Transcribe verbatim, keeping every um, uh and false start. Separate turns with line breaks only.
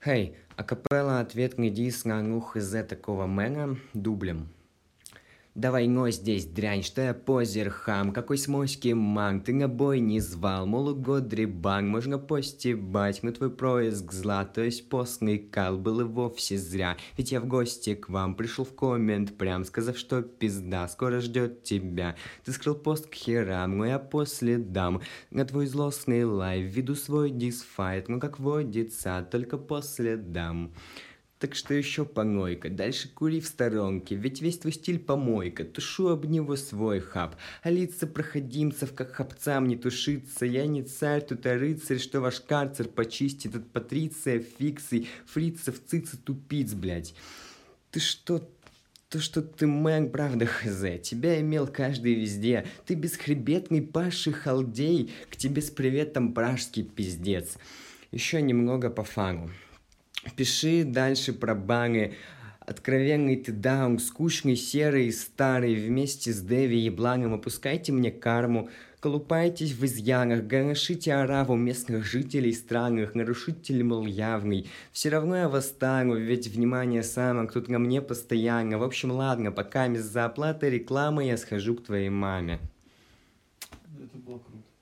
Хей, акапелла ответный диск на ну хз такого мэна дублем. Давай но здесь дрянь, что я позер хам, какой с моськи ман, ты на бой не звал, молугод дребан, можно постебать, но твой происк зла, то есть постный кал, был и вовсе зря, ведь я в гости к вам пришел в коммент прям, сказав, что пизда, скоро ждет тебя, ты скрыл пост к херам, но я после дам, на твой злостный лайв, веду свой дисфайт, ну как водится, только после дам. Так что еще помойка, дальше кури в сторонке, ведь весь твой стиль помойка, тушу об него свой хаб, а лица проходимцев, как хапцам не тушится, я не царь, тут а рыцарь, что ваш карцер почистит от патриция, фиксой, фрицев, цица, тупиц, блядь. Ты что, то, что ты мэн, правда, хз, тебя имел каждый везде, ты бесхребетный паши халдей, к тебе с приветом пражский пиздец. Еще немного по фану. Пиши дальше про баны. Откровенный ты даун, скучный, серый, старый, вместе с Дэви и Бланом опускайте мне карму, колупайтесь в изъянах, горошите ораву местных жителей странных, нарушитель, мол, явный. Все равно я восстану, ведь внимание самок тут на мне постоянно. В общем, ладно, пока из-за оплаты рекламы я схожу к твоей маме.
Это было круто.